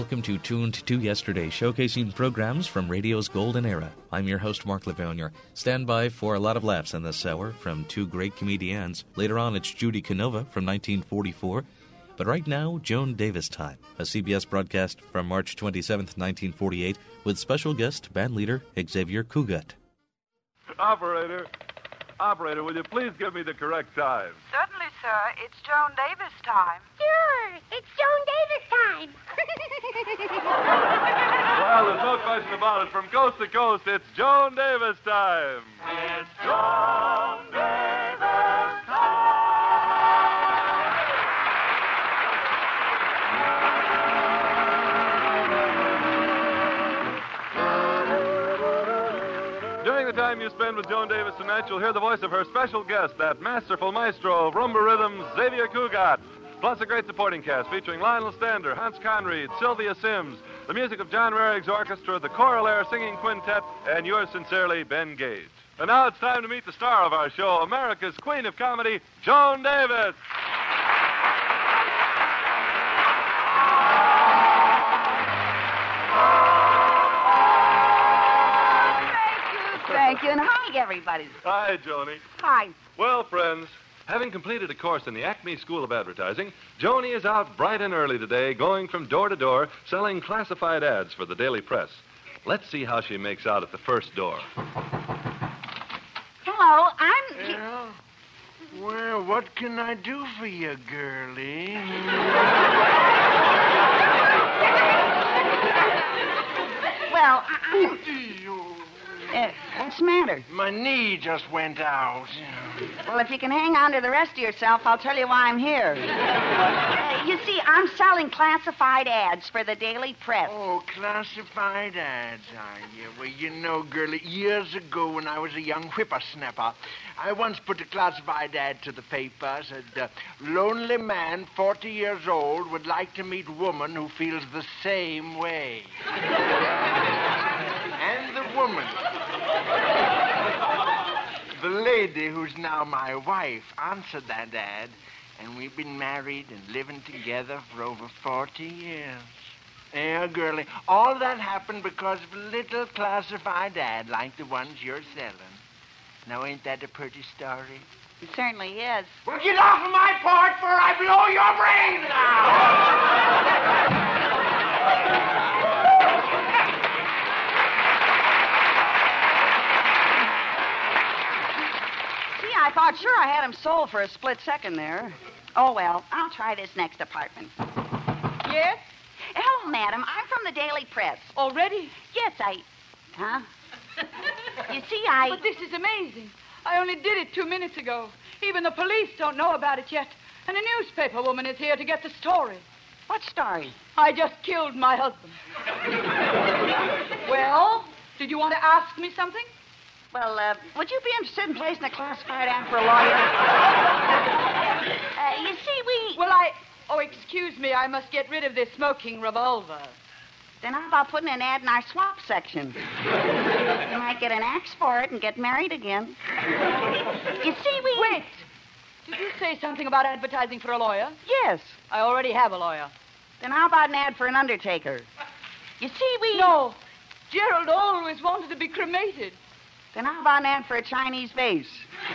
welcome to Tuned to Yesterday, showcasing programs from radio's golden era. I'm your host, Mark Lavogne. Stand by for a lot of laughs in this hour from two great comedians. Later on, it's Judy Canova from 1944. But right now, Joan Davis Time, a CBS broadcast from March 27th, 1948, with special guest, band leader Xavier Cugat. Operator, will you please give me the correct time? Certainly, sir. It's Joan Davis time. Sure, it's Joan Davis time. Well, there's no question about it. From coast to coast, it's Joan Davis time. It's Joan Davis time. During the time you spend with Joan Davis tonight, you'll hear the voice of her special guest, that masterful maestro of rumba rhythms, Xavier Cugat, plus a great supporting cast featuring Lionel Stander, Hans Conried, Sylvia Sims, the music of John Rarig's orchestra, the Choral Air Singing Quintet, and yours sincerely, Ben Gage. And now it's time to meet the star of our show, America's Queen of Comedy, Joan Davis. Thank you, and hi, everybody. Hi, Joni. Hi. Well, friends, having completed a course in the Acme School of Advertising, Joni is out bright and early today, going from door to door, selling classified ads for the daily press. Let's see how she makes out at the first door. Hello, Well, what can I do for you, girlie? Well, what's the matter? My knee just went out. Well, if you can hang on to the rest of yourself, I'll tell you why I'm here. You see, I'm selling classified ads for the daily press. Oh, classified ads, are you? Well, you know, girlie, years ago when I was a young whippersnapper, I once put a classified ad to the paper. Said, lonely man, 40 years old, would like to meet woman who feels the same way. And the woman, the lady who's now my wife, answered that ad, and we've been married and living together for over 40 years. Yeah, girlie, all that happened because of a little classified ad like the ones you're selling. Now, ain't that a pretty story? It certainly is. Well, get off of my porch before I blow your brains out! I thought sure I had him sold for a split second there. Oh, well, I'll try this next apartment. Yes? Hello, madam. I'm from the Daily Press. Already? Yes, Huh? You see, But this is amazing. I only did it 2 minutes ago. Even the police don't know about it yet. And a newspaper woman is here to get the story. What story? I just killed my husband. Well, did you want to ask me something? Well, would you be interested in placing a classified ad for a lawyer? You see, Well, Oh, excuse me, I must get rid of this smoking revolver. Then how about putting an ad in our swap section? You might get an axe for it and get married again. You see, Wait! Did you say something about advertising for a lawyer? Yes. I already have a lawyer. Then how about an ad for an undertaker? You see, No. Gerald always wanted to be cremated. Then how about an ad for a Chinese vase?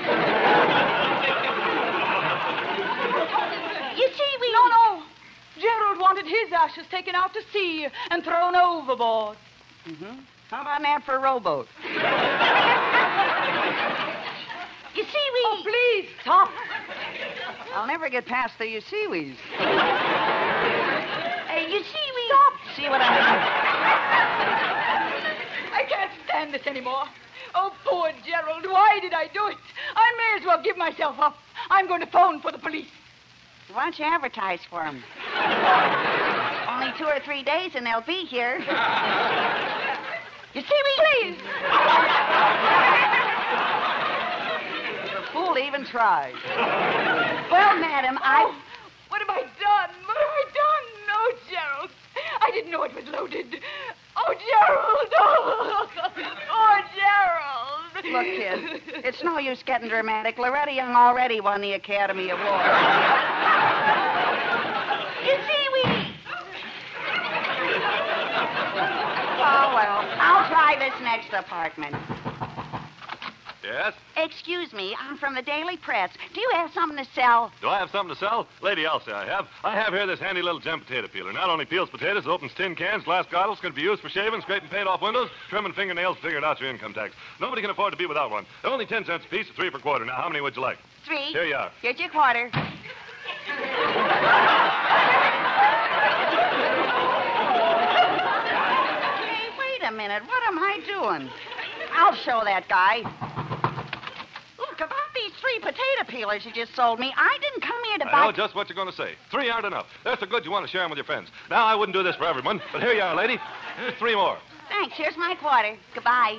You see, No. Gerald wanted his ashes taken out to sea and thrown overboard. Mm-hmm. How about an ad for a rowboat? You see, Oh, please, stop. I'll never get past the you see-we's. You see, Stop. See what I mean? I can't stand this anymore. Oh, poor Gerald, why did I do it? I may as well give myself up. I'm going to phone for the police. Why don't you advertise for them? Only 2 or 3 days and they'll be here. You see, Please. The fool even tried. Well, madam, What have I done? What have I done? Oh, Gerald. I didn't know it was loaded. Oh, Gerald. Oh, Gerald. Look, kid, it's no use getting dramatic. Loretta Young already won the Academy Award. You see, Oh, well, I'll try this next apartment. Yes? Excuse me, I'm from the Daily Press. Do you have something to sell? Do I have something to sell? Lady, I'll say I have. I have here this handy little gem potato peeler. Not only peels potatoes, it opens tin cans, glass bottles, can be used for shaving, scraping paint off windows, trimming fingernails, figuring out your income tax. Nobody can afford to be without one. They're only 10 cents a piece, 3 per quarter. Now, how many would you like? 3. Here you are. Here's your quarter. Hey, wait a minute. What am I doing? I'll show that guy. Look, about these 3 potato peelers you just sold me, I didn't come here to buy... I know just what you're going to say. 3 aren't enough. They're so good you want to share them with your friends. Now, I wouldn't do this for everyone, but here you are, lady. Here's 3 more. Thanks. Here's my quarter. Goodbye.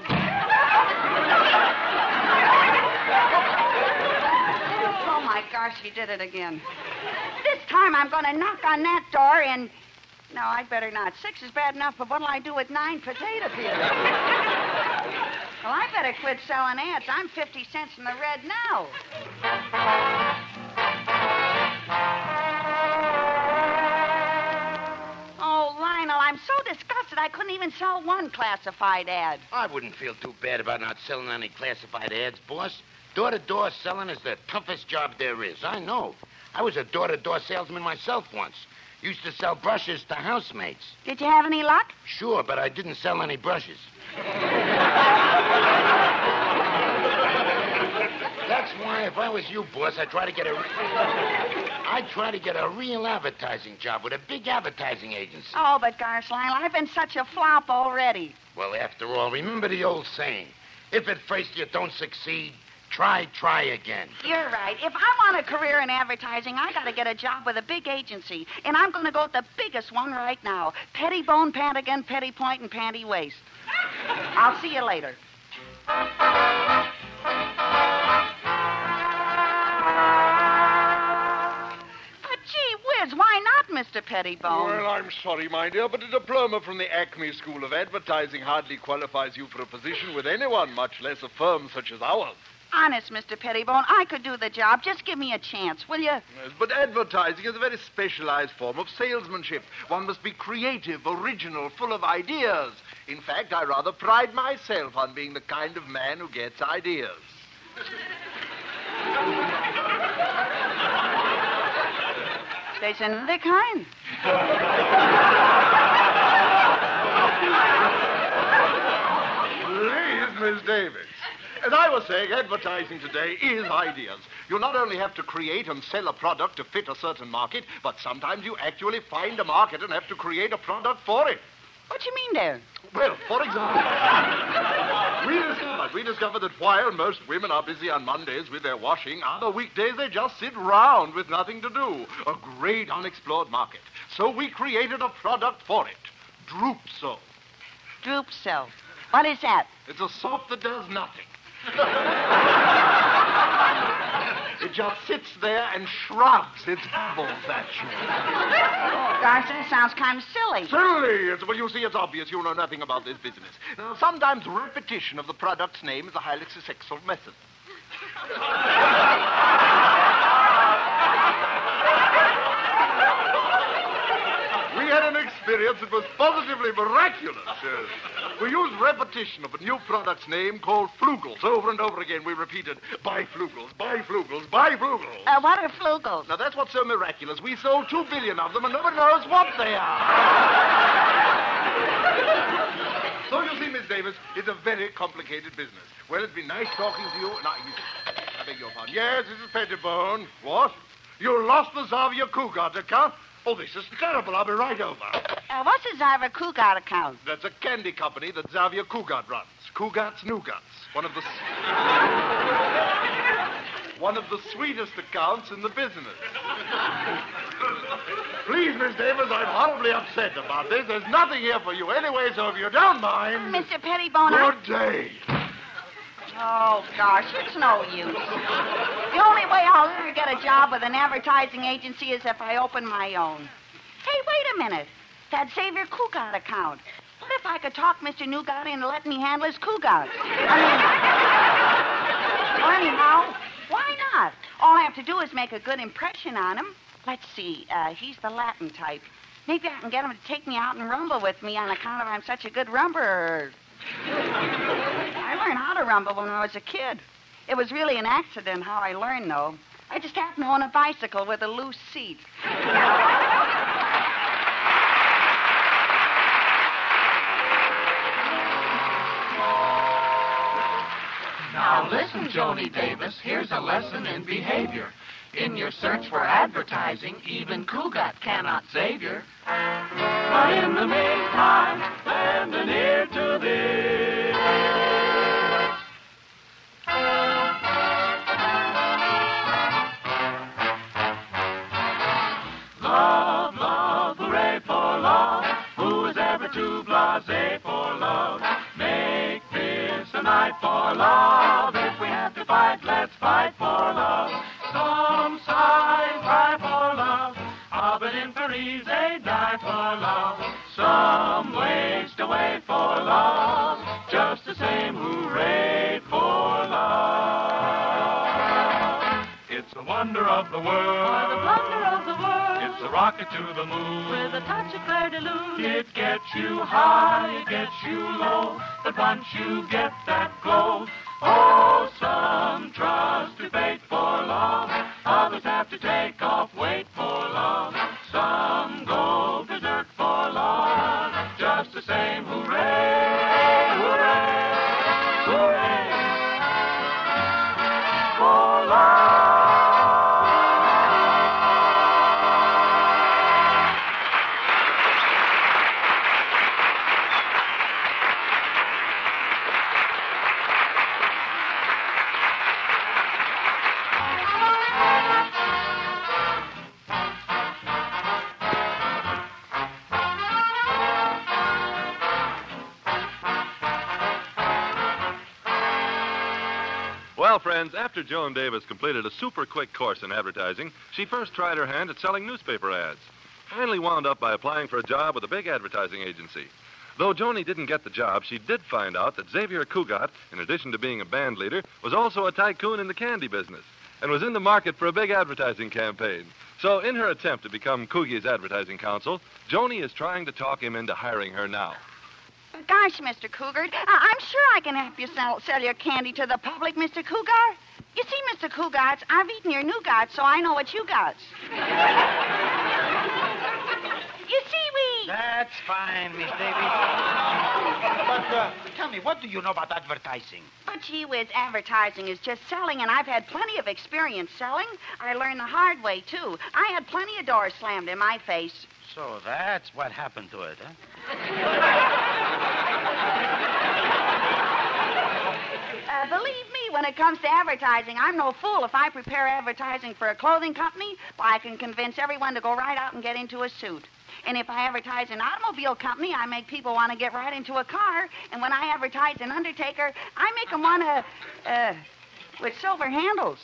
Oh, my gosh, he did it again. This time I'm going to knock on that door and... No, I'd better not. 6 is bad enough, but what'll I do with 9 potato peelers? Well, I better quit selling ads. I'm 50 cents in the red now. Oh, Lionel, I'm so disgusted I couldn't even sell 1 classified ad. I wouldn't feel too bad about not selling any classified ads, boss. Door-to-door selling is the toughest job there is. I know. I was a door-to-door salesman myself once. Used to sell brushes to housemates. Did you have any luck? Sure, but I didn't sell any brushes. That's why, if I was you, boss, I'd try to get a real advertising job with a big advertising agency. Oh, but gosh, Lionel, I've been such a flop already. Well, after all, remember the old saying, if at first you don't succeed, try again. You're right. If I want a career in advertising, I got to get a job with a big agency. And I'm going to go with the biggest one right now. Pettibone, Pantigan, Petty Point, and Panty Waist. I'll see you later. But gee whiz, why not, Mr. Pettibone? Well, I'm sorry, my dear, but a diploma from the Acme School of Advertising hardly qualifies you for a position with anyone, much less a firm such as ours. Honest, Mr. Pettibone, I could do the job. Just give me a chance, will you? Yes, but advertising is a very specialized form of salesmanship. One must be creative, original, full of ideas. In fact, I rather pride myself on being the kind of man who gets ideas. There's another kind. Please, Miss Davis. As I was saying, advertising today is ideas. You not only have to create and sell a product to fit a certain market, but sometimes you actually find a market and have to create a product for it. What do you mean there? Well, for example, we discovered that while most women are busy on Mondays with their washing, other weekdays they just sit round with nothing to do. A great unexplored market. So we created a product for it. Droop Soap. Droop Soap. What is that? It's a soap that does nothing. It just sits there and shrugs its bubbles at you. Oh, gosh, that sounds kind of silly. Silly? Well, you see, it's obvious you know nothing about this business. Now, sometimes repetition of the product's name is a highly successful method. We had an experience that was positively miraculous. We used repetition of a new product's name called Flugels. Over and over again, we repeated, buy Flugels, buy Flugels, buy Flugels. What are Flugels? Now, that's what's so miraculous. We sold 2 billion of them, and nobody knows what they are. So, you see, Miss Davis, it's a very complicated business. Well, it's been nice talking to you. Now, I beg your pardon. Yes, this is Pettibone. What? You lost the Xavier Cougat account? Oh, this is terrible. I'll be right over. What's a Xavier Cougat account? That's a candy company that Xavier Cougat runs. Cougat's Nougats. One of the sweetest accounts in the business. Please, Miss Davis, I'm horribly upset about this. There's nothing here for you anyway, so if you don't mind... Mr. Pettibone, Good day. Oh, gosh, it's no use. The only way I'll ever get a job with an advertising agency is if I open my own. Hey, wait a minute. That Xavier Cougat account. What if I could talk Mr. Nougat into letting me handle his Cougat? Well, anyhow, why not? All I have to do is make a good impression on him. Let's see. He's the Latin type. Maybe I can get him to take me out and rumble with me on account of I'm such a good rumber. I learned how to rumble when I was a kid. It was really an accident how I learned, though. I just happened to own a bicycle with a loose seat. Now listen, Joni Davis, here's a lesson in behavior. In your search for advertising, even Cougat cannot save you. But in the meantime, lend an ear to this. Love, love, hooray for love. Who is ever too blasé for love? Make this a night for love. If we have to fight, let's fight for love. Some sigh, cry for love. But in Paris, they die for love. Some waste away for love. Just the same, hooray for love. It's the wonder of the world. The wonder of the world. It's a rocket to the moon. With a touch of Claire de Lune. It gets you high, it gets you low. But once you get that glow, oh, some trust to fate for love. Others have to take off weight for love. Some go berserk for love. Just the same, hooray, hooray, hooray for love. Well, friends, after Joan Davis completed a super quick course in advertising, she first tried her hand at selling newspaper ads. Finally wound up by applying for a job with a big advertising agency. Though Joni didn't get the job, she did find out that Xavier Cougat, in addition to being a band leader, was also a tycoon in the candy business and was in the market for a big advertising campaign. So in her attempt to become Coogie's advertising counsel, Joni is trying to talk him into hiring her now. Gosh, Mr. Cougar, I'm sure I can help you sell your candy to the public, Mr. Cougar. You see, Mr. Cougats, I've eaten your nougat, so I know what you got. You see, That's fine, Miss Davis. But tell me, what do you know about advertising? But gee whiz, advertising is just selling, and I've had plenty of experience selling. I learned the hard way, too. I had plenty of doors slammed in my face. So that's what happened to it, huh? Believe me, when it comes to advertising, I'm no fool. If I prepare advertising for a clothing company, why, I can convince everyone to go right out and get into a suit. And if I advertise an automobile company, I make people want to get right into a car. And when I advertise an undertaker, I make them want to, with silver handles.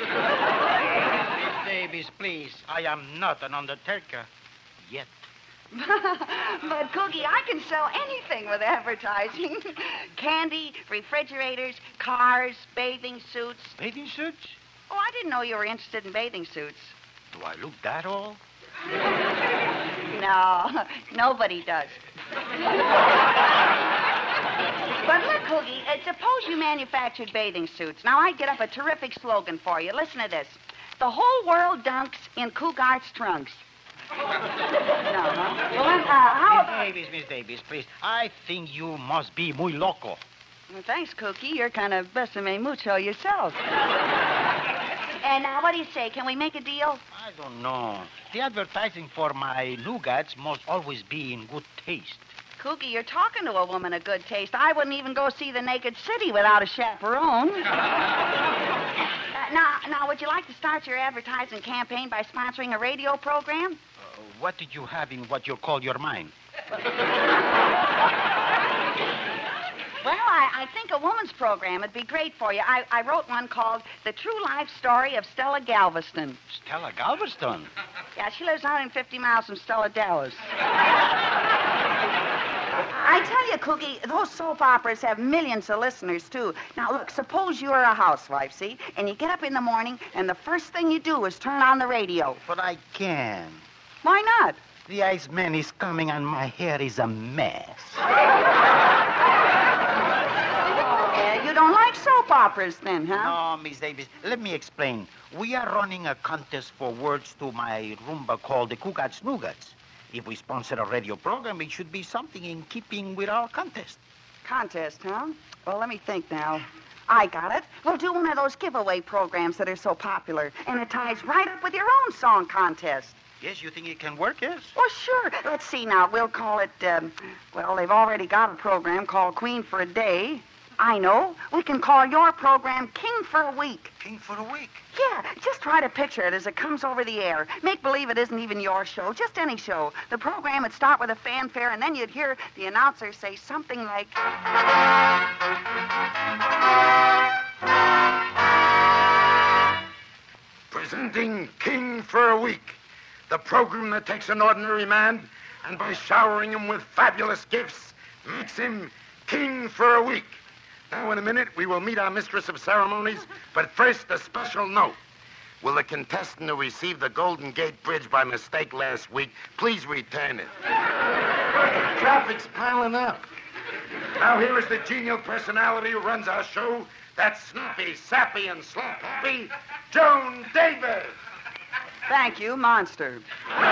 Miss Davis, please. I am not an undertaker. Yet. But, Cookie, I can sell anything with advertising. Candy, refrigerators, cars, bathing suits. Bathing suits? Oh, I didn't know you were interested in bathing suits. Do I look that old? No, nobody does. But look, Cookie, suppose you manufactured bathing suits. Now, I'd get up a terrific slogan for you. Listen to this. The whole world dunks in Cougart's trunks. No, huh? Well, how about... Miss Davis, please. I think you must be muy loco. Well, thanks, Cookie. You're kind of besame mucho yourself. And now, what do you say? Can we make a deal? I don't know. The advertising for my nougats must always be in good taste. Cookie, you're talking to a woman of good taste. I wouldn't even go see the Naked City without a chaperone. Now, would you like to start your advertising campaign by sponsoring a radio program? What did you have in what you call your mind? Well, I think a woman's program would be great for you. I wrote one called The True Life Story of Stella Galveston. Stella Galveston? Yeah, she lives 150 miles from Stella, Dallas. I tell you, Cookie, those soap operas have millions of listeners, too. Now, look, suppose you're a housewife, see? And you get up in the morning, and the first thing you do is turn on the radio. But I can't. Why not? The Iceman is coming and my hair is a mess. You don't like soap operas then, huh? No, Miss Davis, let me explain. We are running a contest for words to my rumba called the Cougats Nougats. If we sponsor a radio program, it should be something in keeping with our contest. Contest, huh? Well, let me think now. I got it. We'll do one of those giveaway programs that are so popular, and it ties right up with your own song contest. Yes, you think it can work, yes? Well, sure. Let's see now. We'll call it, well, they've already got a program called Queen for a Day. I know. We can call your program King for a Week. King for a Week? Yeah, just try to picture it as it comes over the air. Make believe it isn't even your show, just any show. The program would start with a fanfare, and then you'd hear the announcer say something like... Presenting King for a Week, the program that takes an ordinary man and by showering him with fabulous gifts, makes him King for a Week. Now, in a minute, we will meet our mistress of ceremonies, but first, a special note. Will the contestant who received the Golden Gate Bridge by mistake last week please return it? Traffic's piling up. Now, here is the genial personality who runs our show, that snappy, sappy, and slap-happy Joan Davis. Thank you, monster.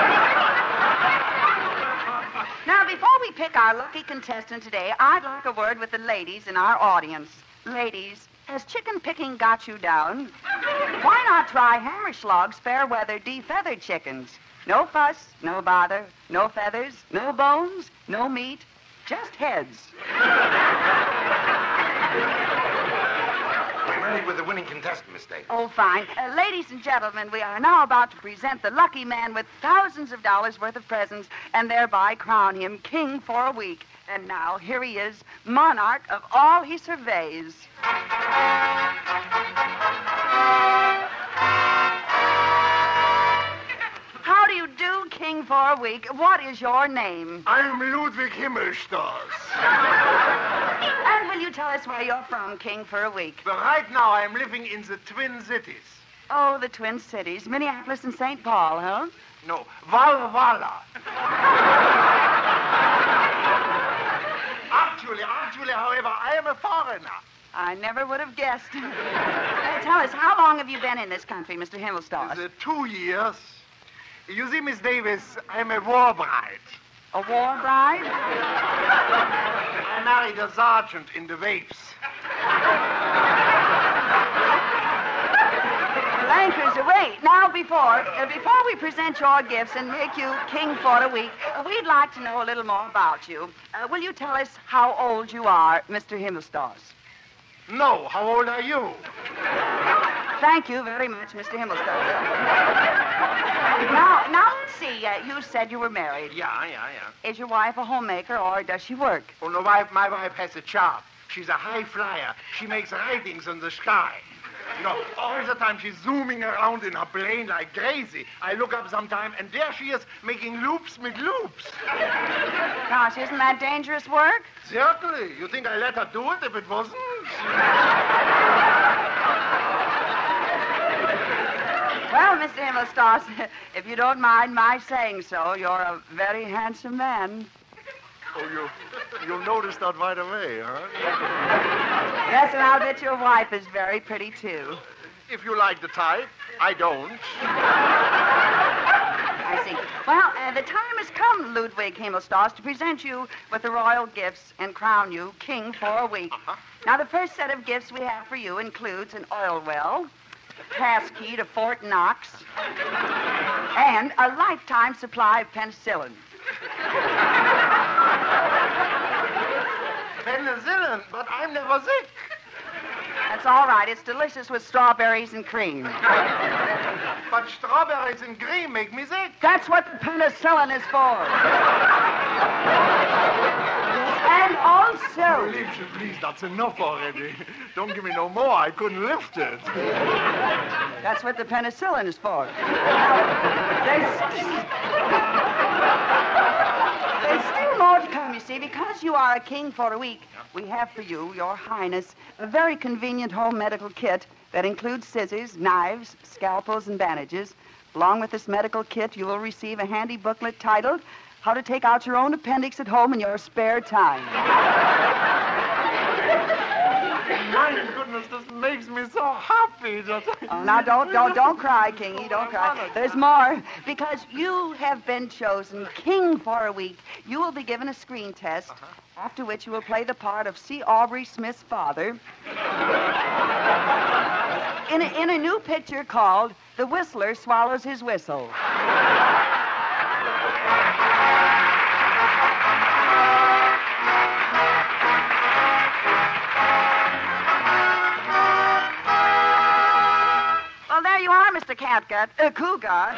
Now, before we pick our lucky contestant today, I'd like a word with the ladies in our audience. Ladies, has chicken picking got you down? Why not try Hammerschlag's fair-weather de-feathered chickens? No fuss, no bother, no feathers, no bones, no meat, just heads. We're ready with the winning contestant, Miss Davis. Oh, fine. Ladies and gentlemen, we are now about to present the lucky man with thousands of dollars worth of presents and thereby crown him king for a week. And now, here he is, monarch of all he surveys. How do you do, king for a week? What is your name? I'm Ludwig Himmelstoss. And will you tell us where you're from, king for a week? But right now I'm living in the Twin Cities. Oh, the Twin Cities. Minneapolis and St. Paul, huh? No, Walla Walla. Actually, however, I am a foreigner. I never would have guessed. Tell us, how long have you been in this country, Mr. Himmelstoss? 2 years. You see, Miss Davis, I'm a war bride. A war bride? I married a sergeant in the Vapes. Lankers away. Now, before we present your gifts and make you king for a week, we'd like to know a little more about you. Will you tell us how old you are, Mr. Himmelstoss? No, how old are you? Thank you very much, Mr. Himmelstoss. Now, let's see. You said you were married. Yeah. Is your wife a homemaker, or does she work? Oh, no, my wife has a job. She's a high flyer. She makes writings in the sky. You know, all the time she's zooming around in her plane like crazy. I look up sometime, and there she is making loops with loops. Gosh, isn't that dangerous work? Certainly. You think I let her do it if it wasn't? Well, Mr. Himmelstoss, if you don't mind my saying so, you're a very handsome man. Oh, you'll notice that right away, huh? Yes, and I'll bet your wife is very pretty, too. If you like the type, I don't. I see. Well, the time has come, Ludwig Himmelstoss, to present you with the royal gifts and crown you king for a week. Now, the first set of gifts we have for you includes an oil well, a pass key to Fort Knox, and a lifetime supply of penicillin. Penicillin, but I'm never sick. That's all right. It's delicious with strawberries and cream. But strawberries and cream make me sick. That's what the penicillin is for. And also... Please, that's enough already. Don't give me no more. I couldn't lift it. That's what the penicillin is for. There's still more to come, you see. Because you are a king for a week, we have for you, your highness, a very convenient home medical kit that includes scissors, knives, scalpels, and bandages, Along with this medical kit, you will receive a handy booklet titled How to Take Out Your Own Appendix at Home in Your Spare Time. My goodness, this makes me so happy. Oh, now, don't cry, Kingy. Don't cry. There's more. Because you have been chosen king for a week, you will be given a screen test, after which you will play the part of C. Aubrey Smith's father in a new picture called The Whistler Swallows His Whistle. Well, there you are, Mr. Catgut. Cougar.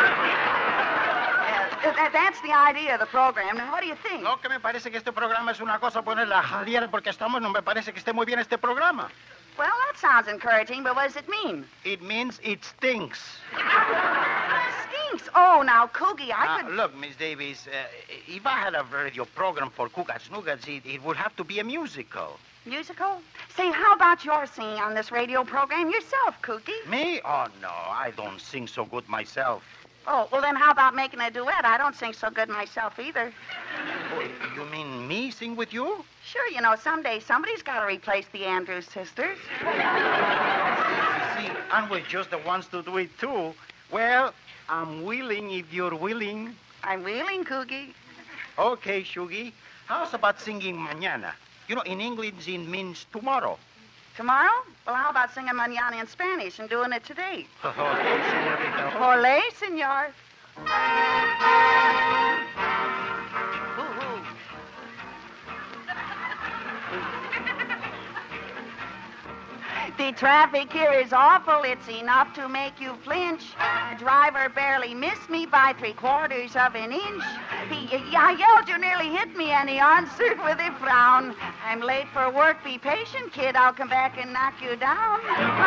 That's the idea of the program. Now, what do you think? No, que me parece que este programa es una cosa ponerla a jadear porque estamos, no me parece que esté muy bien este programa. Well, that sounds encouraging, but what does it mean? It means it stinks. Stinks? Oh, now, Coogie, I could... Look, Miss Davies, if I had a radio program for Cougat's Nougats, it would have to be a musical. Musical? Say, how about your singing on this radio program yourself, Cookie? Me? Oh, no, I don't sing so good myself. Oh, well, then how about making a duet? I don't sing so good myself either. Oh, you mean me sing with you? Sure, you know, someday somebody's got to replace the Andrews sisters. See, and we're just the ones to do it, too. Well, I'm willing if you're willing. I'm willing, Coogie. Okay, Shuggy. How's about singing mañana? You know, in English, it means tomorrow. Tomorrow? Well, how about singing mañana in Spanish and doing it today? Okay, señorita. Olé, senor. The traffic here is awful. It's enough to make you flinch. The driver barely missed me by 3/4 of an inch. I yelled, you nearly hit me, and he answered with a frown. I'm late for work. Be patient, kid. I'll come back and knock you down.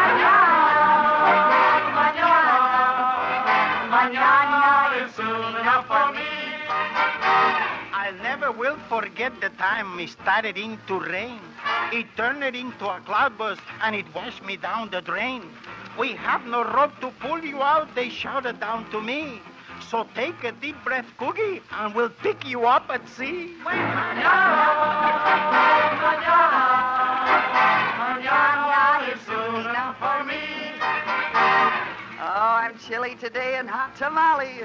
Mañana is soon enough for me. I never will forget the time it started in to rain. It turned it into a cloudburst, and it washed me down the drain. We have no rope to pull you out, they shouted down to me. So take a deep breath, Coogie, and we'll pick you up at sea. Mañana is soon enough for me. Oh, I'm chilly today and hot tamale.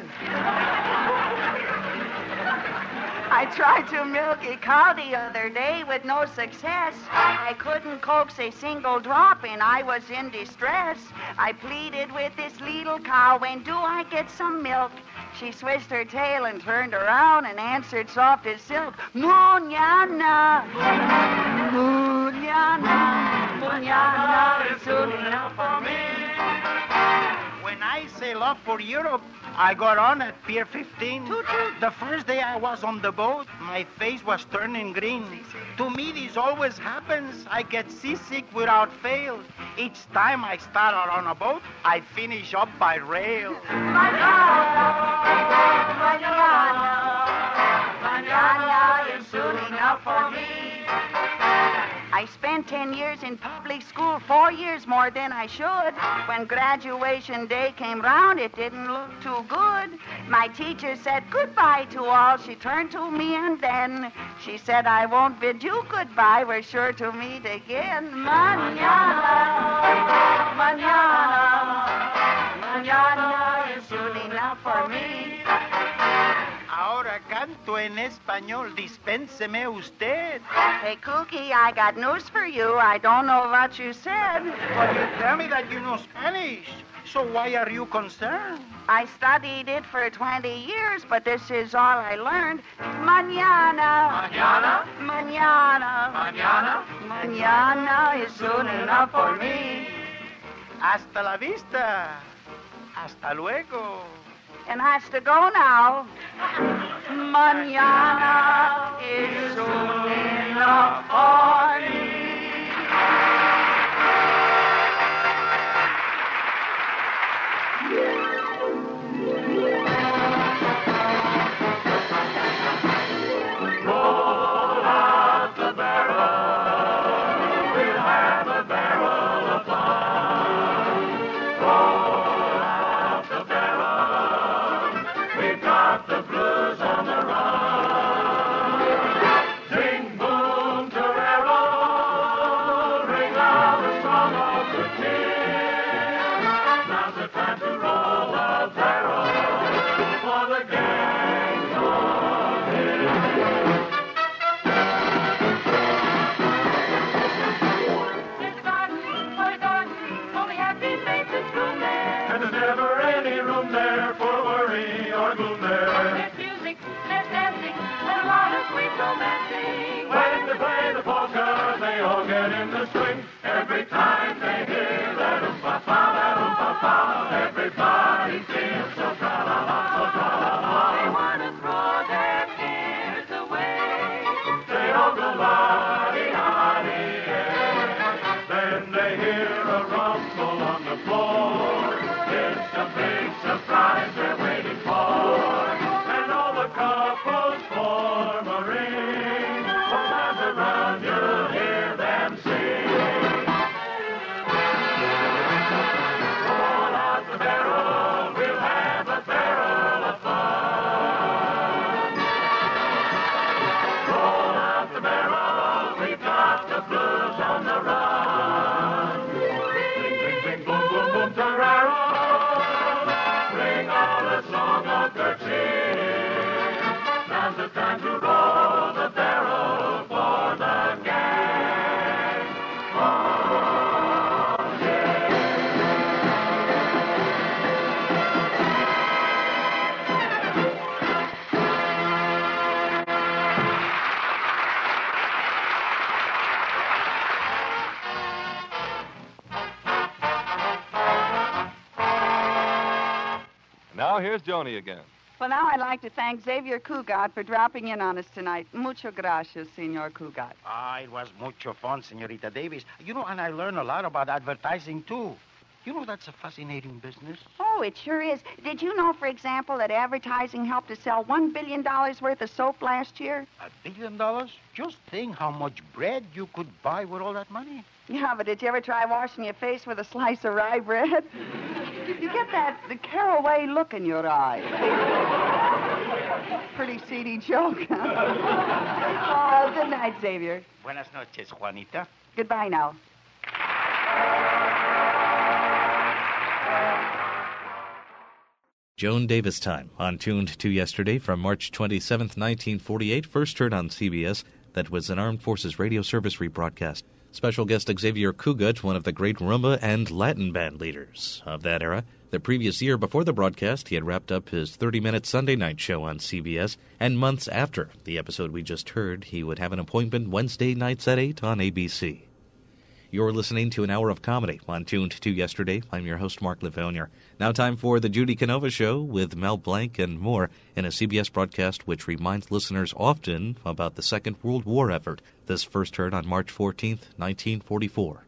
I tried to milk a cow the other day with no success. I couldn't coax a single drop and I was in distress. I pleaded with this little cow, when do I get some milk? She swished her tail and turned around and answered soft as silk, Mañana, mañana, mañana is soon enough for me. When I sail off for Europe, I got on at Pier 15. The first day I was on the boat, my face was turning green. To me, this always happens. I get seasick without fail. Each time I start out on a boat, I finish up by rail. Mañana is soon enough for me. I spent 10 years in public school, 4 years more than I should. When graduation day came round, it didn't look too good. My teacher said goodbye to all. She turned to me and then she said, I won't bid you goodbye. We're sure to meet again. Mañana, mañana, mañana is soon enough for me. Ahora canto en español, dispénseme usted. Hey, Cookie, I got news for you. I don't know what you said. But you tell me that you know Spanish. So why are you concerned? I studied it for 20 years, but this is all I learned. Mañana. Mañana. Mañana. Mañana. Mañana is soon enough for me. Hasta la vista. Hasta luego. And has to go now. Mañana is soon enough for me. Roll out the barrel. We'll have a barrel of fun. Roll out the barrel. got the blues on the run. Ding, boom, torero, ring out the song of the tear. Now's the time to roll a barrel for the gang on here. It's garden, for a garden, only happy faces bloom there. And there's never any room there for worry or gloom there. There's music, there's dancing, and a lot of sweet romancing. When they play the polka, they all get in the swing. Every time they hear that oompa-pa, everybody feels so tra-la-la, so tra-la-la. They want to throw their cares away. They all go la-dee-ah-dee-eh. Then they hear a rumble on the floor. It's a big surprise they're waiting for. And all the couples form a ring. As around you'll hear them sing. Roll out the barrel, we'll have a barrel of fun. Roll out the barrel, we've got the blues on the run. Bing, bing, bing, boom, boom, boom, torero. Ring all the song of the cheer. Now's the time to roll the barrel for the gang. Oh, yeah. Now here's Joni again. Well, now I'd like to thank Xavier Cugat for dropping in on us tonight. Mucho gracias, Senor Cugat. It was mucho fun, Senorita Davis. And I learned a lot about advertising, too. That's a fascinating business. Oh, it sure is. Did you know, for example, that advertising helped to sell $1 billion worth of soap last year? $1 billion? Just think how much bread you could buy with all that money. Yeah, but did you ever try washing your face with a slice of rye bread? You get the caraway look in your eye. Pretty seedy joke, huh? Good night, Xavier. Buenas noches, Juanita. Goodbye now. Joan Davis Time, on Tuned to Yesterday from March 27, 1948, first heard on CBS. That was an Armed Forces Radio Service rebroadcast. Special guest Xavier Cugat, one of the great rumba and Latin band leaders of that era. The previous year before the broadcast, he had wrapped up his 30-minute Sunday night show on CBS, and months after the episode we just heard, he would have an appointment Wednesday nights at 8 on ABC. You're listening to an hour of comedy on Tuned to Yesterday. I'm your host, Mark Livonia. Now time for the Judy Canova Show with Mel Blanc and more in a CBS broadcast which reminds listeners often about the Second World War effort. This first heard on March 14th, 1944.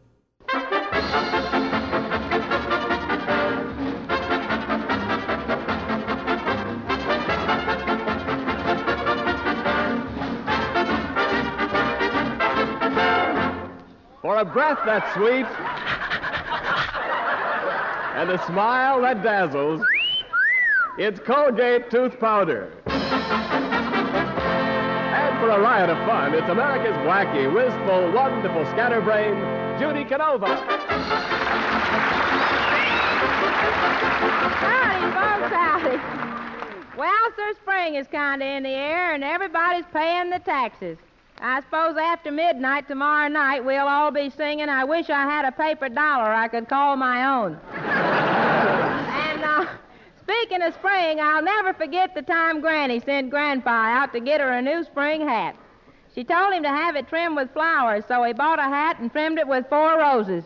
For a breath that's sweet and a smile that dazzles, it's Colgate Tooth Powder. And for a riot of fun, it's America's wacky, wistful, wonderful scatterbrain, Judy Canova. Howdy, folks, howdy. Well, sir, spring is kind of in the air, and everybody's paying the taxes. I suppose after midnight tomorrow night, we'll all be singing, I wish I had a paper dollar I could call my own. And speaking of spring, I'll never forget the time Granny sent Grandpa out to get her a new spring hat. She told him to have it trimmed with flowers, so he bought a hat and trimmed it with 4 roses.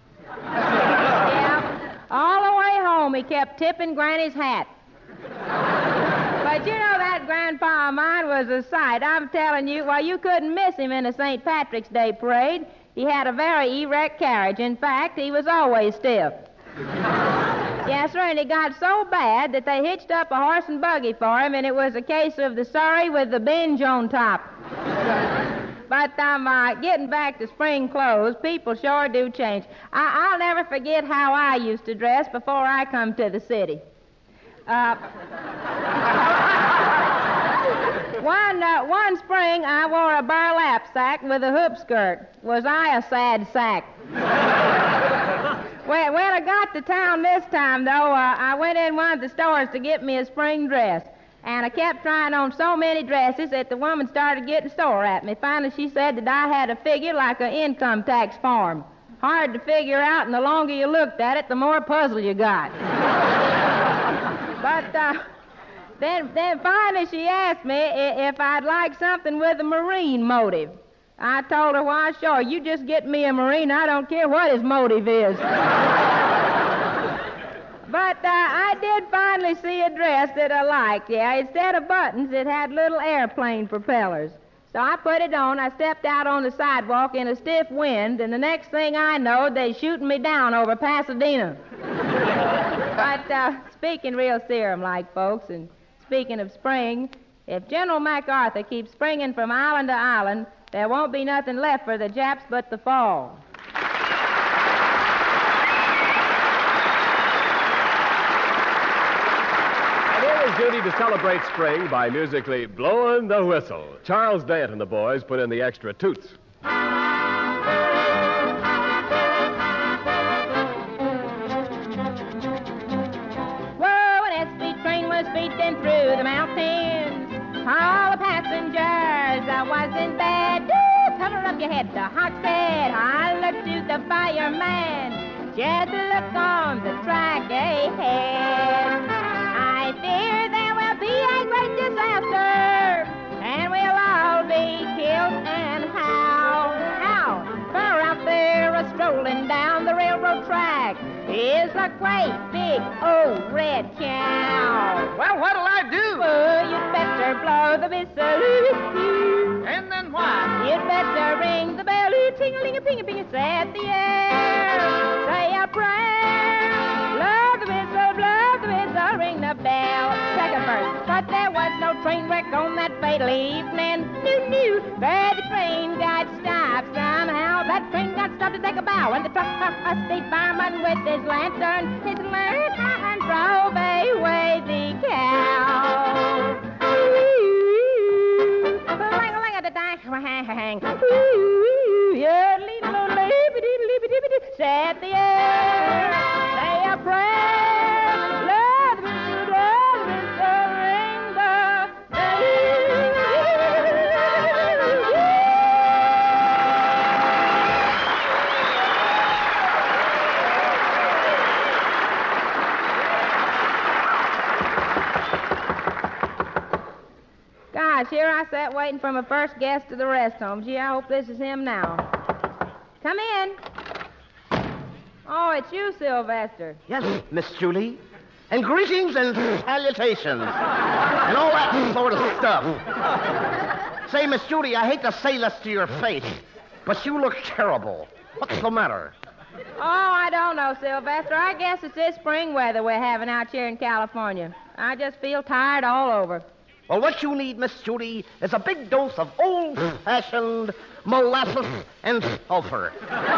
Yeah. All the way home, he kept tipping Granny's hat. But you know, that Grandpa of mine was a sight. I'm telling you, well, you couldn't miss him in a St. Patrick's Day parade. He had a very erect carriage. In fact, he was always stiff. Yes, sir, and it got so bad that they hitched up a horse and buggy for him, and it was a case of the Surrey with the binge on top. But getting back to spring clothes, people sure do change. I'll never forget how I used to dress before I come to the city. one spring I wore a burlap sack with a hoop skirt. Was I a sad sack? When I got to town this time, though, I went in one of the stores to get me a spring dress. And I kept trying on so many dresses that the woman started getting sore at me. Finally, she said that I had a figure like an income tax form. Hard to figure out, and the longer you looked at it, the more puzzle you got. But then finally she asked me if I'd like something with a marine motive. I told her, why, sure, you just get me a marine. I don't care what his motive is. But I did finally see a dress that I liked. Yeah, instead of buttons, it had little airplane propellers. So I put it on. I stepped out on the sidewalk in a stiff wind, and the next thing I know, they shooting me down over Pasadena. But speaking real serum-like, folks, and speaking of spring, if General MacArthur keeps springing from island to island, there won't be nothing left for the Japs but the fall. Duty to celebrate spring by musically blowing the whistle. Charles Dant and the boys put in the extra toots. Whoa, an S-speed train was speeding through the mountains. All the passengers, I wasn't bad. Cover up your head, the Hogshead. I looked to the fireman. Just look on the track ahead. I fear there will be a great disaster, and we'll all be killed and how? For out there a-strolling down the railroad track is a great big old red cow. Well, what'll I do? Well, you'd better blow the whistle. And then what? You'd better ring the bell. Ting-a-ling-a-ping-a-ping, set the air. Say a prayer. Blow the whistle, ring the bell. Second verse. But there was no train wreck on that fatal evening. New, where the train got stopped somehow. That train got stopped to take a bow, and the state fireman with his lantern drove away the cow. Set the air, say a prayer, love the ring the bell. Gosh, here I sat waiting for my first guest to the rest home. Gee, I hope this is him now. Come in. Oh, it's you, Sylvester. Yes, Miss Julie. And greetings and salutations. And all that sort of stuff. Say, Miss Julie, I hate to say this to your face, but you look terrible. What's the matter? Oh, I don't know, Sylvester. I guess it's this spring weather we're having out here in California. I just feel tired all over. Well, what you need, Miss Judy, is a big dose of old-fashioned molasses and sulfur.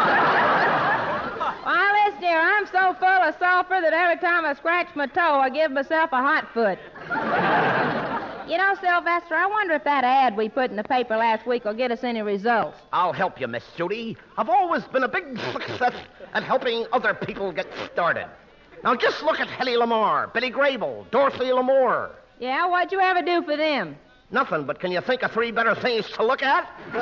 Well, listen, dear, I'm so full of sulfur that every time I scratch my toe, I give myself a hot foot. You know, Sylvester, I wonder if that ad we put in the paper last week will get us any results. I'll help you, Miss Judy. I've always been a big success at helping other people get started. Now, just look at Hedy Lamarr, Betty Grable, Dorothy Lamour. Yeah, what'd you ever do for them? Nothing, but can you think of 3 better things to look at?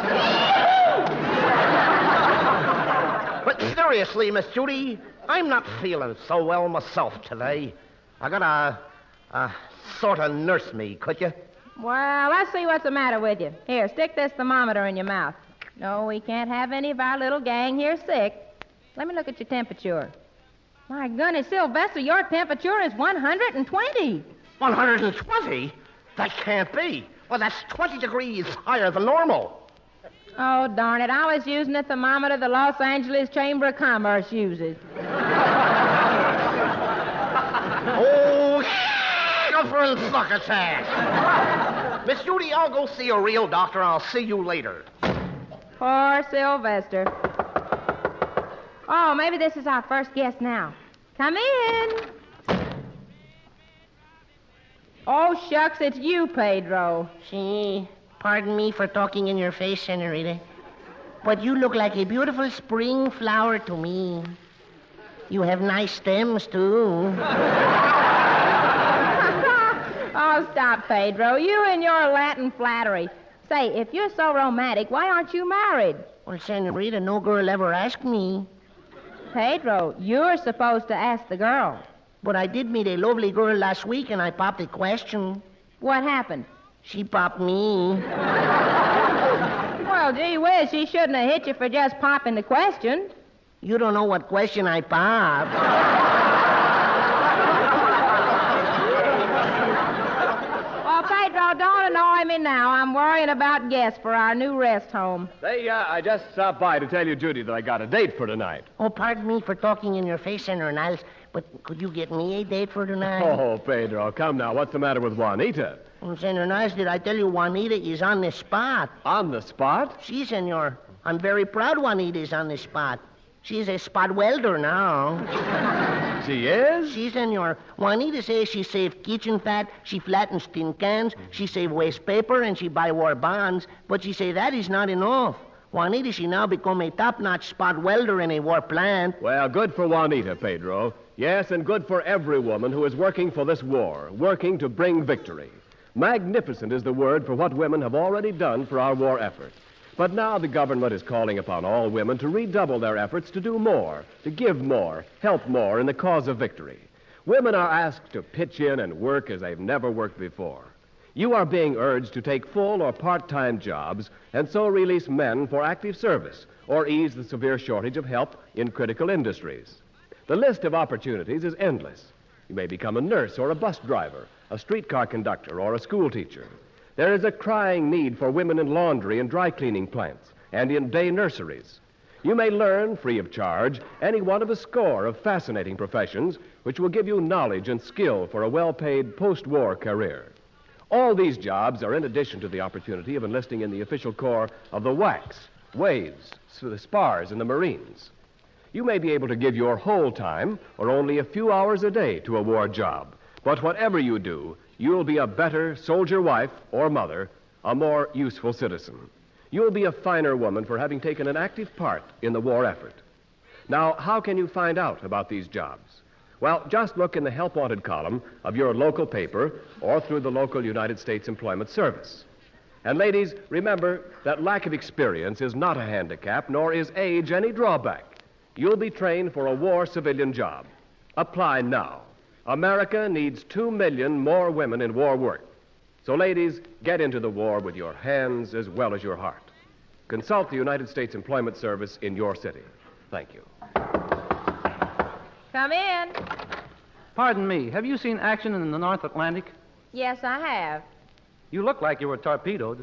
But seriously, Miss Judy, I'm not feeling so well myself today. I gotta, sort of nurse me, could you? Well, let's see what's the matter with you. Here, stick this thermometer in your mouth. No, we can't have any of our little gang here sick. Let me look at your temperature. My goodness, Sylvester, your temperature is 120. 120? That can't be. Well, that's 20 degrees higher than normal. Oh, darn it. I was using the thermometer the Los Angeles Chamber of Commerce uses. Oh, suffering succotash. Miss Judy, I'll go see a real doctor. I'll see you later. Poor Sylvester. Oh, maybe this is our first guest now. Come in. Oh, shucks, it's you, Pedro. Gee, Pardon me for talking in your face, Senorita, but you look like a beautiful spring flower to me. You have nice stems, too. Oh, stop, Pedro. You and your Latin flattery. Say, if you're so romantic, why aren't you married? Well, Senorita, no girl ever asked me. Pedro, you're supposed to ask the girl. But I did meet a lovely girl last week, and I popped a question. What happened? She popped me. Well, gee whiz, she shouldn't have hit you for just popping the question. You don't know what question I popped. Well, Pedro, don't annoy me now. I'm worrying about guests for our new rest home. Say, I just stopped by to tell you, Judy, that I got a date for tonight. Oh, pardon me for talking in your face, Senator Niles, but could you get me a date for tonight? Oh, Pedro, come now. What's the matter with Juanita? Well, Senator Niles, did I tell you Juanita is on the spot? On the spot? Si, senor. I'm very proud Juanita is on the spot. She's a spot welder now. She is? Si, senor. Juanita says she save kitchen fat, she flattens tin cans, she save waste paper, and she buy war bonds. But she say that is not enough. Juanita, she now become a top-notch spot welder in a war plant. Well, good for Juanita, Pedro. Yes, and good for every woman who is working for this war, working to bring victory. Magnificent is the word for what women have already done for our war effort. But now the government is calling upon all women to redouble their efforts to do more, to give more, help more in the cause of victory. Women are asked to pitch in and work as they've never worked before. You are being urged to take full or part-time jobs and so release men for active service or ease the severe shortage of help in critical industries. The list of opportunities is endless. You may become a nurse or a bus driver, a streetcar conductor or a school teacher. There is a crying need for women in laundry and dry cleaning plants and in day nurseries. You may learn, free of charge, any one of a score of fascinating professions which will give you knowledge and skill for a well-paid post-war career. All these jobs are in addition to the opportunity of enlisting in the official corps of the WACs, WAVES, the SPARs, and the Marines. You may be able to give your whole time or only a few hours a day to a war job, but whatever you do, you'll be a better soldier wife or mother, a more useful citizen. You'll be a finer woman for having taken an active part in the war effort. Now, how can you find out about these jobs? Well, just look in the Help Wanted column of your local paper or through the local United States Employment Service. And ladies, remember that lack of experience is not a handicap, nor is age any drawback. You'll be trained for a war civilian job. Apply now. America needs 2 million more women in war work. So, ladies, get into the war with your hands as well as your heart. Consult the United States Employment Service in your city. Thank you. Come in. Pardon me, have you seen action in the North Atlantic? Yes, I have. You look like you were torpedoed.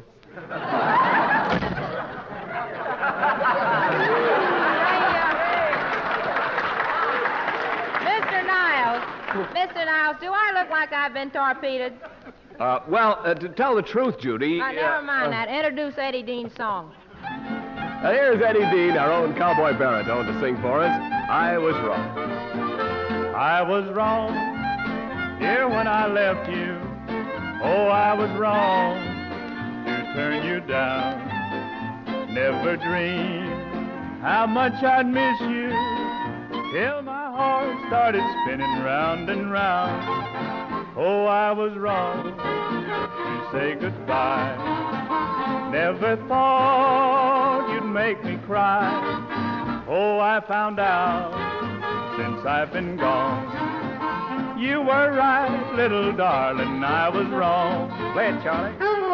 Mr. Niles, do I look like I've been torpedoed? To tell the truth, Judy... Never mind that. Introduce Eddie Dean's song. Here's Eddie Dean, our own cowboy baritone, to sing for us, I Was Wrong. I was wrong, dear, when I left you. Oh, I was wrong to turn you down. Never dreamed how much I'd miss you, till my heart started spinning round and round. Oh, I was wrong to say goodbye. Never thought you'd make me cry. Oh, I found out since I've been gone. You were right, little darling, I was wrong. Play it, Charlie.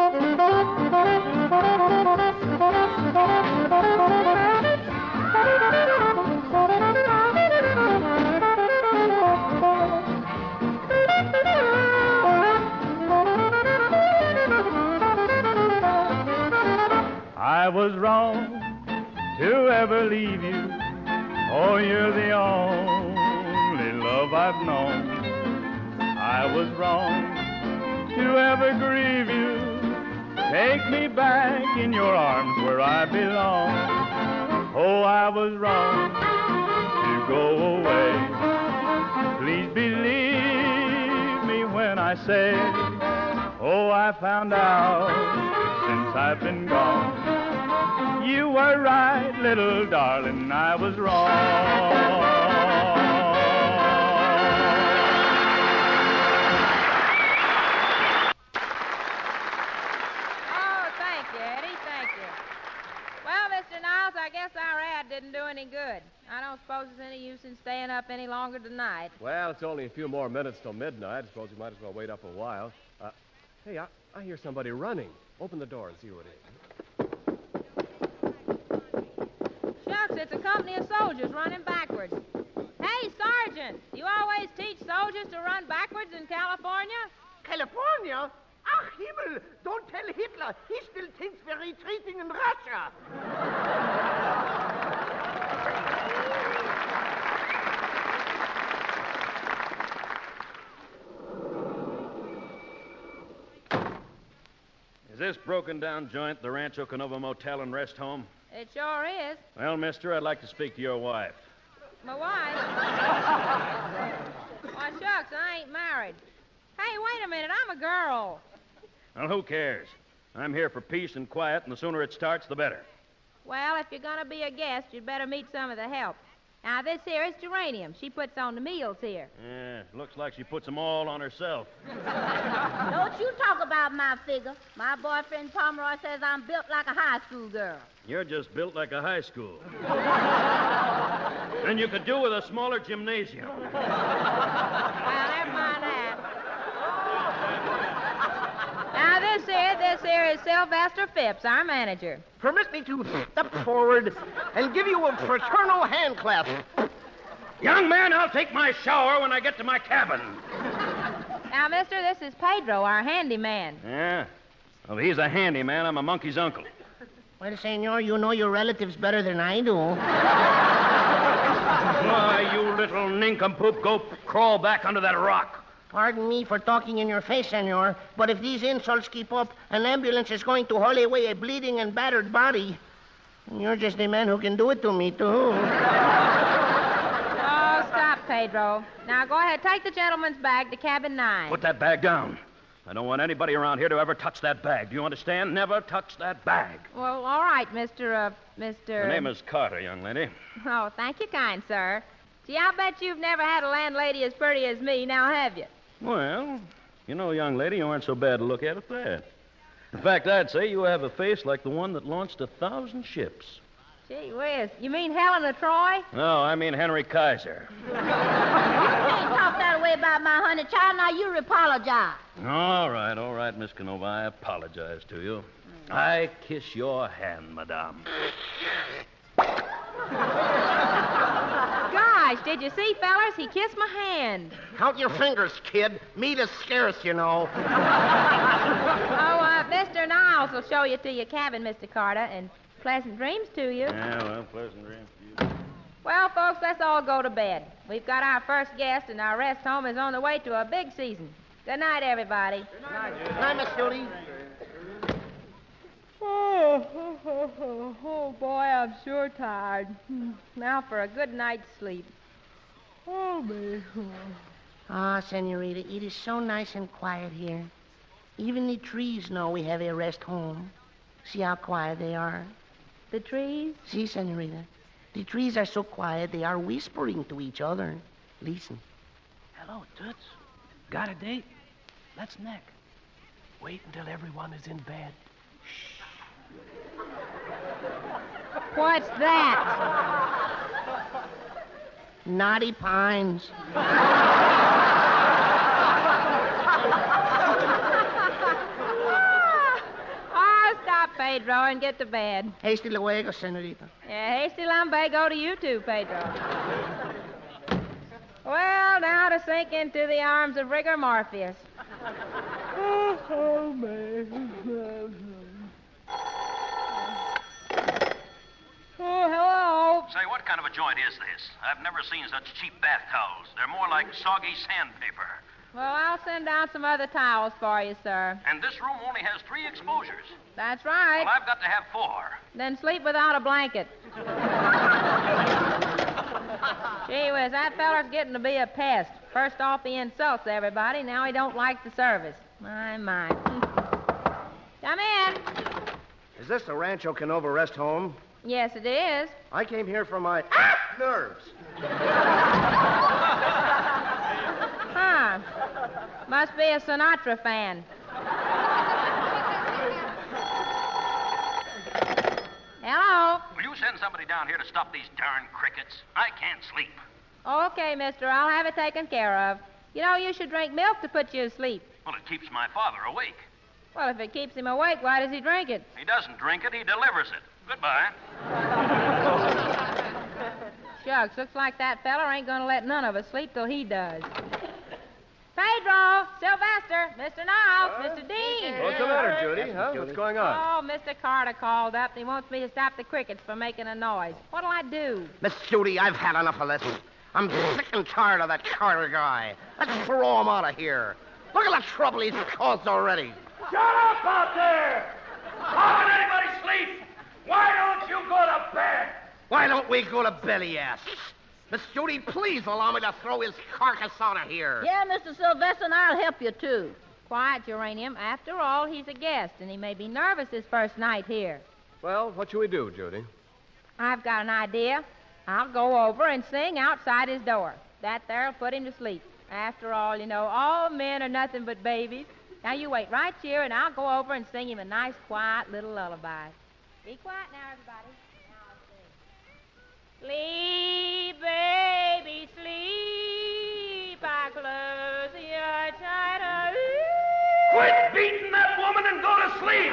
I was wrong to ever leave you. Oh, you're the only love I've known. I was wrong to ever grieve you. Take me back in your arms where I belong. Oh, I was wrong to go away. Please believe me when I say, oh, I found out since I've been gone. You were right, little darling, I was wrong. I guess our ad didn't do any good. I don't suppose there's any use in staying up any longer tonight. Well, it's only a few more minutes till midnight. I suppose you might as well wait up a while. Hey, I hear somebody running. Open the door and see who it is. Shucks, it's a company of soldiers running backwards. Hey, Sergeant, you always teach soldiers to run backwards in California? California? Ach, Himmel! Don't tell Hitler. He still thinks we're retreating in Russia. Is this broken-down joint the Rancho Canova Motel and Rest Home? It sure is. Well, mister, I'd like to speak to your wife. My wife? Why, shucks, I ain't married. Hey, wait a minute, I'm a girl. Well, who cares? I'm here for peace and quiet, and the sooner it starts, the better. Well, if you're going to be a guest, you'd better meet some of the help. Now, this here is Geranium. She puts on the meals here. Yeah, looks like she puts them all on herself. Don't you talk about my figure. My boyfriend Pomeroy says I'm built like a high school girl. You're just built like a high school. And you could do with a smaller gymnasium. Well, never mind that. Now, this here is Sylvester Phipps, our manager. Permit me to step forward and give you a fraternal hand clasp. Young man, I'll take my shower when I get to my cabin. Now, mister, this is Pedro, our handyman. Yeah? Well, if he's a handyman, I'm a monkey's uncle. Well, senor, you know your relatives better than I do. Why, you little nincompoop, go crawl back under that rock. Pardon me for talking in your face, senor, but if these insults keep up, an ambulance is going to haul away a bleeding and battered body. And you're just a man who can do it to me, too. Oh, stop, Pedro. Now, go ahead, take the gentleman's bag to cabin 9. Put that bag down. I don't want anybody around here to ever touch that bag. Do you understand? Never touch that bag. Well, all right, Mr. The name is Carter, young lady. Oh, thank you, kind sir. Gee, I'll bet you've never had a landlady as pretty as me, now have you? Well, you know, young lady, you aren't so bad to look at at that. In fact, I'd say you have a face like the one that launched 1,000 ships. Gee whiz, you mean Helen of Troy? No, I mean Henry Kaiser. You can't talk that way about my honey child. Now, you apologize. All right, Miss Canova, I apologize to you. I kiss your hand, madame. Gosh, did you see, fellas? He kissed my hand. Count your fingers, kid. Meat is scarce, you know. Mr. Niles will show you to your cabin, Mr. Carter, and pleasant dreams to you. Yeah, well, pleasant dreams to you. Well, folks, let's all go to bed. We've got our first guest, and our rest home is on the way to a big season. Good night, everybody. Good night. Good night, Miss Judy. Oh, boy, I'm sure tired. Now for a good night's sleep. Oh, me. Ah, senorita, it is so nice and quiet here. Even the trees know we have a rest home. See how quiet they are? The trees? See, senorita. The trees are so quiet they are whispering to each other. Listen. Hello, Toots. Got a date? Let's neck. Wait until everyone is in bed. What's that? Knotty Pines. Oh, stop, Pedro, and get to bed. Hasty luego, senorita. Yeah, hasty lumbago to you too, Pedro. Well, now to sink into the arms of rigor mortis. Oh, man. Oh, hello. Say, what kind of a joint is this? I've never seen such cheap bath towels. They're more like soggy sandpaper. Well, I'll send down some other towels for you, sir. And this room only has 3 exposures. That's right. Well, I've got to have 4. Then sleep without a blanket. Gee whiz, that feller's getting to be a pest. First off, he insults everybody. Now he don't like the service. My. Come in. Is this the Rancho Canova Rest Home? Yes, it is. I came here for my nerves. Huh. Must be a Sinatra fan. Hello? Will you send somebody down here to stop these darn crickets? I can't sleep. Okay, mister. I'll have it taken care of. You know, you should drink milk to put you to sleep. Well, it keeps my father awake. Well, if it keeps him awake, why does he drink it? He doesn't drink it, he delivers it. Goodbye. Shucks, looks like that feller ain't gonna let none of us sleep till he does. Pedro, Sylvester, Mr. Niles, Mr. Dean. What's the matter, Judy? Huh? What's going on? Oh, Mr. Carter called up. He wants me to stop the crickets from making a noise. What'll I do? Miss Judy, I've had enough of this. I'm sick and tired of that Carter guy. Let's throw him out of here. Look at the trouble he's caused already. Shut up out there! How can anybody sleep? Why don't you go to bed? Why don't we go to bed, he asks. Miss Judy, please allow me to throw his carcass out of here. Yeah, Mr. Sylvester, and I'll help you, too. Quiet, Uranium. After all, he's a guest, and he may be nervous his first night here. Well, what should we do, Judy? I've got an idea. I'll go over and sing outside his door. That there'll put him to sleep. After all, you know, all men are nothing but babies. Now, you wait right here, and I'll go over and sing him a nice, quiet little lullaby. Be quiet now, everybody. Now I'll sing. Sleep, baby, sleep. I close your tight eyes. Quit beating that woman and go to sleep!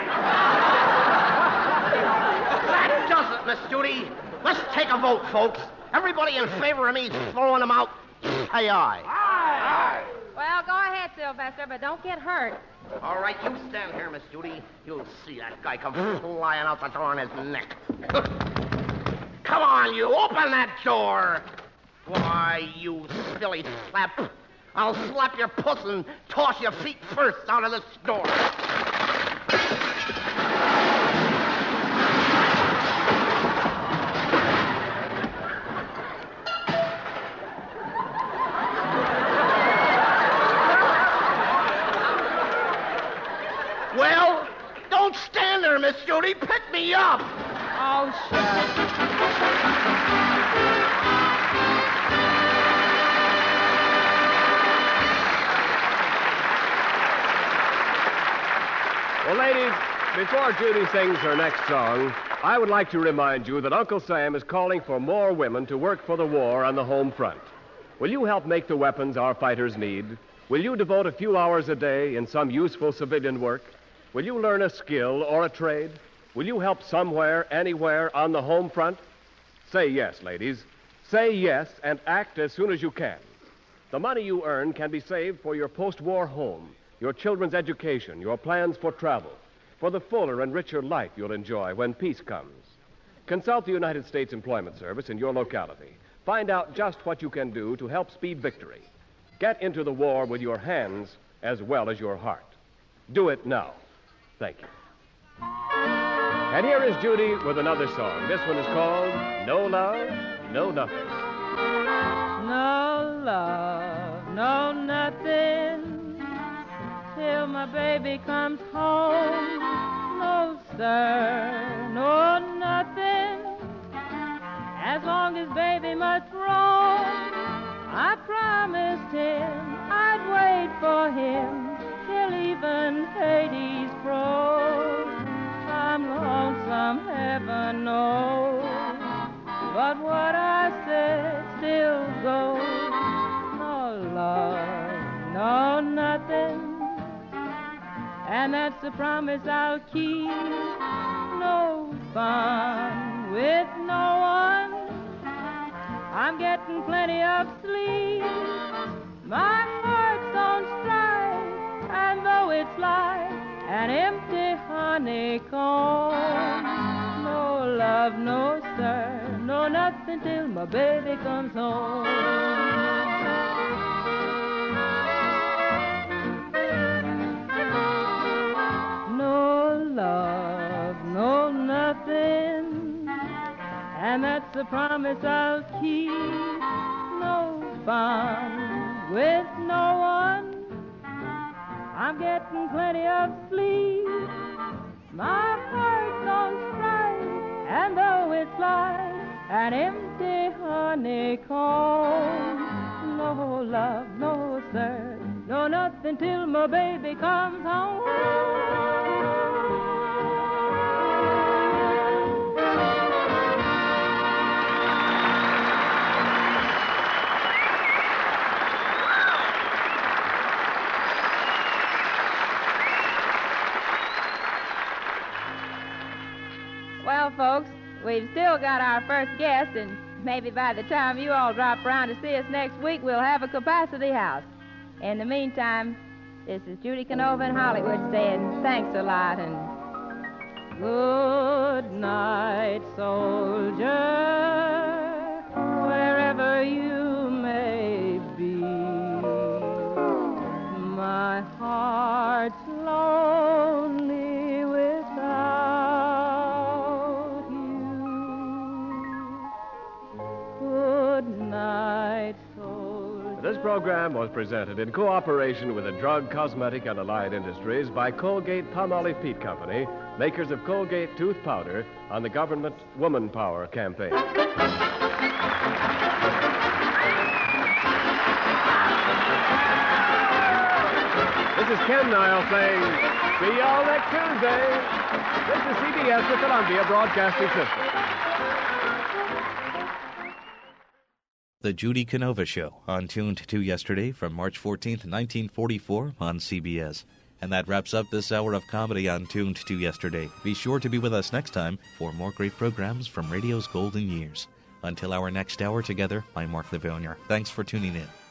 That does it, Miss Judy. Let's take a vote, folks. Everybody in favor of me throwing them out, say aye. Aye. Well, go ahead, Sylvester, but don't get hurt. All right, you stand here, Miss Judy. You'll see that guy come flying out the door on his neck. Come on, you. Open that door. Why, you silly slap. I'll slap your puss and toss your feet first out of this door. Well, don't stand there, Miss Judy. Pick me up. Oh, shucks. Well, ladies, before Judy sings her next song, I would like to remind you that Uncle Sam is calling for more women to work for the war on the home front. Will you help make the weapons our fighters need? Will you devote a few hours a day in some useful civilian work? Will you learn a skill or a trade? Will you help somewhere, anywhere on the home front? Say yes, ladies. Say yes and act as soon as you can. The money you earn can be saved for your post-war home, your children's education, your plans for travel, for the fuller and richer life you'll enjoy when peace comes. Consult the United States Employment Service in your locality. Find out just what you can do to help speed victory. Get into the war with your hands as well as your heart. Do it now. Thank you. And here is Judy with another song. This one is called No Love, No Nothing. No love, no nothing, till my baby comes home. No, sir, no nothing, as long as baby must roam. I promised him I'd wait for him till even Hades froze. I'm lonesome, heaven knows, but what I said still goes. No love, no nothing, and that's the promise I'll keep. No fun with no one, I'm getting plenty of sleep. My heart's on strike, and though it's like an empty honeycomb, no love, no sir, no nothing till my baby comes home. No love, no nothing, and that's the promise I'll keep. No fun with no one, I'm getting plenty of sleep. My heart's on an empty honeycomb. No love, no sir, no nothing till my baby comes home. Well, folks, we've still got our first guest, and maybe by the time you all drop around to see us next week, we'll have a capacity house. In the meantime, this is Judy Canova in Hollywood saying thanks a lot and good night, soldier, wherever you may be. My heart's lonely without you. Good night, soldier. This program was presented in cooperation with the Drug, Cosmetic, and Allied Industries by Colgate-Palmolive Peat Company, makers of Colgate Tooth Powder, on the government Woman Power campaign. This is Ken Niles saying, see y'all next Tuesday. This is CBS, the Columbia Broadcasting System. The Judy Canova Show, on Tuned to Yesterday from March 14th, 1944 on CBS. And that wraps up this hour of comedy on Tuned to Yesterday. Be sure to be with us next time for more great programs from radio's golden years. Until our next hour together, I'm Mark Livonia. Thanks for tuning in.